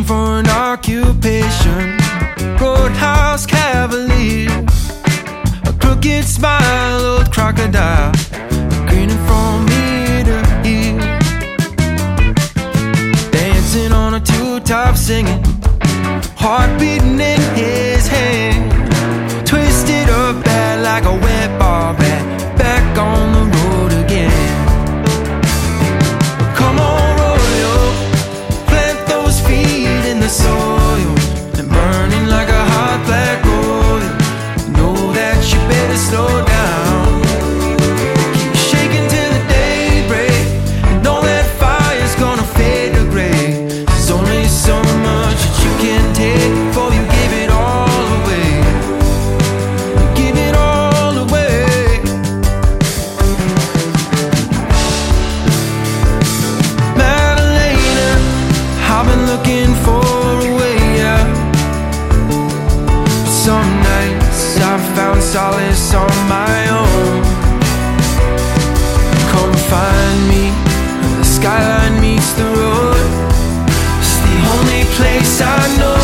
for an occupation. Roadhouse cavalier, a crooked smile, old crocodile, grinning from ear to ear. Dancing on a two-top, singing, heart beating in his hand. Twisted up bad like a wet bar bat, back on the road again. Come on, Royo, plant those feet in the soil, and burning like a hot black oil. Know that you better slow down. Keep shaking till the daybreak, and know that fire's gonna fade to gray. There's only so much that you can take before you give it all away. Give it all away. Madalena, I've been looking for a way out. Some nights I've found solace on my own. Come find me where the skyline meets the road. It's the only place I know.